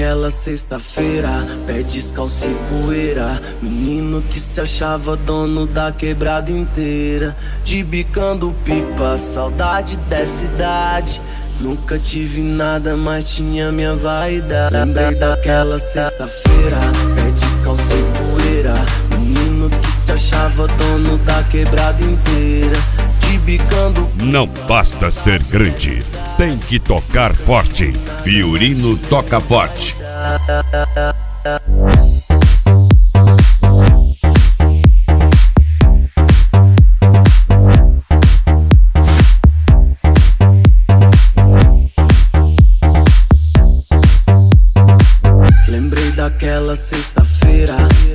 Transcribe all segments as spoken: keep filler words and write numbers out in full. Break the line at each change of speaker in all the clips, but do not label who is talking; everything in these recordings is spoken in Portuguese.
daquela sexta-feira, pé descalço e poeira, menino que se achava dono da quebrada inteira. De bicando pipa, saudade dessa idade. Nunca tive nada, mas tinha minha vaidade. Lembrei daquela sexta-feira, pé descalço e poeira, menino que se achava dono da quebrada inteira. De bicando.
Não basta ser grande, tem que tocar forte. Fiorino toca forte.
Lembrei daquela sexta-feira.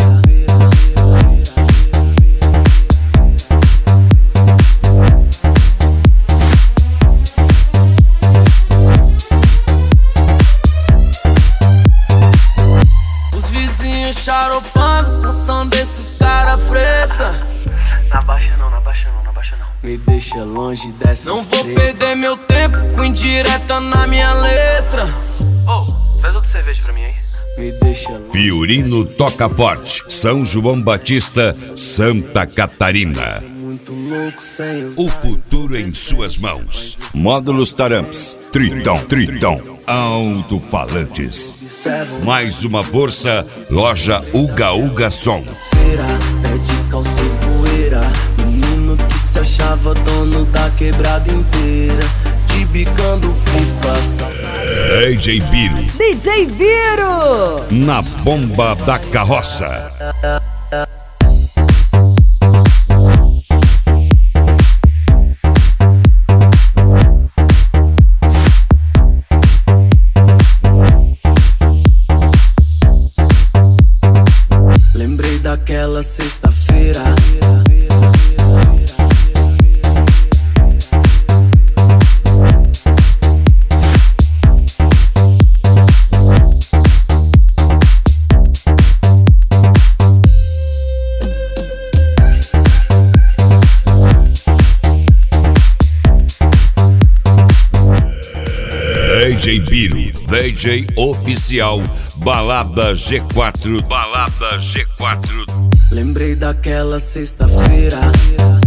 Os vizinhos charopando, canção desses cara preta.
Na baixa não, na baixa não, na baixa não.
Me deixa longe dessa. Não vou perder meu tempo com indireta na minha letra.
Ô, oh, faz outra cerveja pra mim aí.
Me deixa longe.
Fiorino toca forte. São João Batista, Santa Catarina.
Muito louco sem os...
O futuro em suas mãos. Módulos Taramps, Tritão, Tritão, alto-falantes. Mais uma força, loja Uga Uga Som.
Feira, pé descalço e poeira, menino que se achava dono da quebrada inteira. De bicando pipa.
D J Biro.
D J Biro.
Na bomba da carroça.
Lembrei daquela sexta-feira.
D J Biro, D J oficial, Balada G quatro, Balada G quatro.
Lembrei daquela sexta-feira.